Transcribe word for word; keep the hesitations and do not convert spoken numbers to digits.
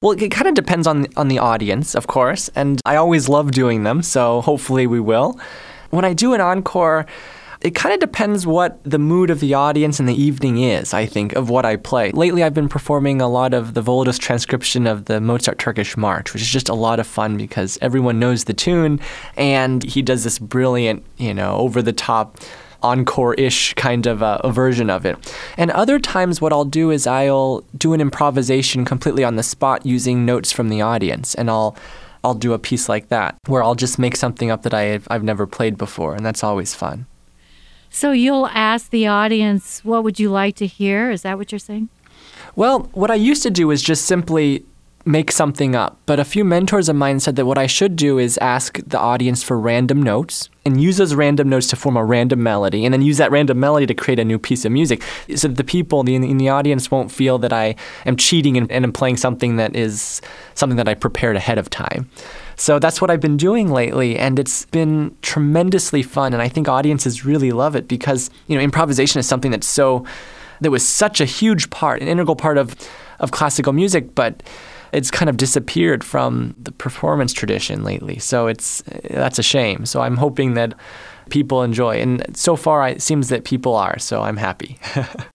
Well, it kind of depends on on the audience, of course, and I always love doing them, so hopefully we will. When I do an encore, it kind of depends what the mood of the audience in the evening is, I think, of what I play. Lately, I've been performing a lot of the Volodus transcription of the Mozart Turkish March, which is just a lot of fun because everyone knows the tune, and he does this brilliant, you know, over-the-top encore-ish kind of a, a version of it. And other times what I'll do is I'll do an improvisation completely on the spot using notes from the audience, and I'll I'll do a piece like that where I'll just make something up that I've, I've never played before, and that's always fun. So you'll ask the audience, what would you like to hear? Is that what you're saying? Well, what I used to do is just simply make something up. But a few mentors of mine said that what I should do is ask the audience for random notes and use those random notes to form a random melody, and then use that random melody to create a new piece of music so that the people in the, in the audience won't feel that I am cheating and, and am playing something that is something that I prepared ahead of time. So that's what I've been doing lately, and it's been tremendously fun, and I think audiences really love it because, you know, improvisation is something that's so, that was such a huge part, an integral part of, of classical music, but it's kind of disappeared from the performance tradition lately. So it's that's a shame. So I'm hoping that people enjoy. And so far, it seems that people are. So I'm happy.